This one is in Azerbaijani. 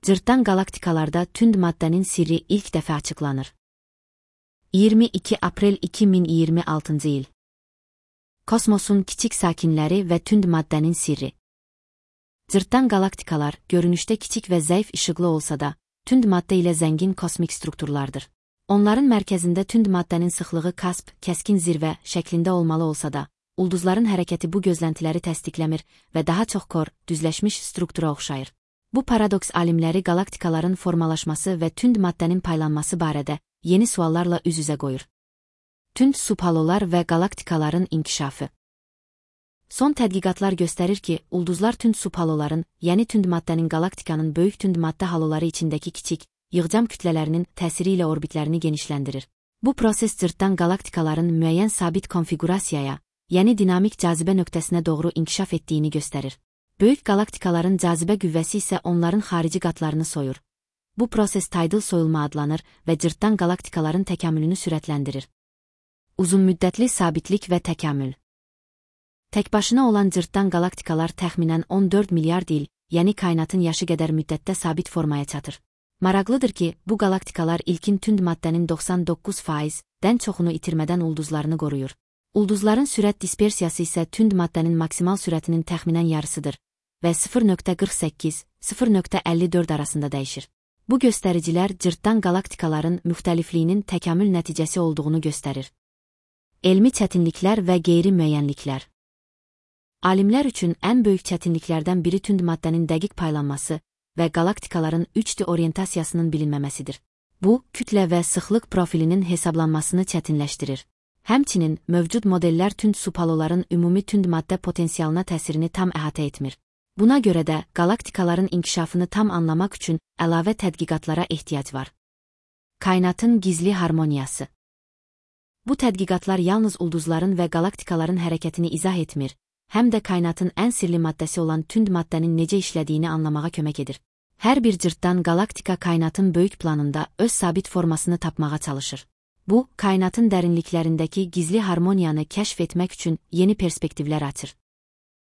Cırtdan galaktikalarda tünd maddenin sirri ilk dəfə açıqlanır. 22 Aprel 2026 il. Kosmosun kiçik sakinləri və tünd maddenin sirri. Cırtdan galaktikalar görünüşdə kiçik və zəif işıqlı olsa da, tünd madde ilə zəngin kosmik strukturlardır. Onların mərkəzində tünd maddenin sıxlığı kasp, kəskin zirvə şəklində olmalı olsa da, ulduzların hərəkəti bu gözləntiləri təsdiqləmir və daha çox kor, düzləşmiş struktura oxşayır. Bu paradoks alimləri galaktikaların formalaşması və tünd maddenin paylanması barədə yeni suallarla üz-üzə qoyur. Tünd subhalolar və galaktikaların inkişafı. Son tədqiqatlar göstərir ki, ulduzlar tünd subhaloların, yəni tünd maddenin galaktikanın böyük tünd madde haloları içindəki kiçik, yığcam kütlələrinin təsiri ilə orbitlərini genişləndirir. Bu proses cırtdan galaktikaların müəyyən sabit konfigurasiyaya, yəni dinamik cazibə nöqtəsinə doğru inkişaf etdiyini göstərir. Böyük galaktikaların cazibə qüvvəsi isə onların xarici qatlarını soyur. Bu proses tidal soyulma adlanır və cırtdan galaktikaların təkamülünü sürətləndirir. Uzunmüddətli sabitlik və təkamül. Təkbaşına olan cırtdan galaktikalar təxminən 14 milyard il, yəni kainatın yaşı qədər müddətdə sabit formaya çatır. Maraqlıdır ki, bu galaktikalar ilkin tünd maddenin 99%-dən çoxunu itirmədən ulduzlarını qoruyur. Ulduzların sürət dispersiyası isə tünd maddenin maksimal sürətinin təxminən yarısıdır və 0.48-0.54 arasında dəyişir. Bu göstəricilər cırtdan galaktikaların müxtəlifliyinin təkamül nəticəsi olduğunu göstərir. Elmi çətinliklər və qeyri-müəyyənliklər. Alimlər üçün ən böyük çətinliklərdən biri tünd maddenin dəqiq paylanması və galaktikaların 3D orientasiyasının bilinməməsidir. Bu, kütlə və sıxlıq profilinin hesablanmasını çətinləşdirir. Həmçinin, mövcud modellər tünd subhaloların ümumi tünd madde potensialına təsirini tam əhatə etmir. Buna görə də, galaktikaların inkişafını tam anlamaq üçün əlavə tədqiqatlara ehtiyac var. Kainatın gizli harmoniyası. Bu tədqiqatlar yalnız ulduzların və galaktikaların hərəkətini izah etmir, həm də kainatın ən sirli maddəsi olan tünd maddenin necə işlədiyini anlamağa kömək edir. Hər bir cırtdan galaktika kainatın böyük planında öz sabit formasını tapmağa çalışır. Bu, kainatın dərinliklərindəki gizli harmoniyanı kəşf etmək üçün yeni perspektivlər açır.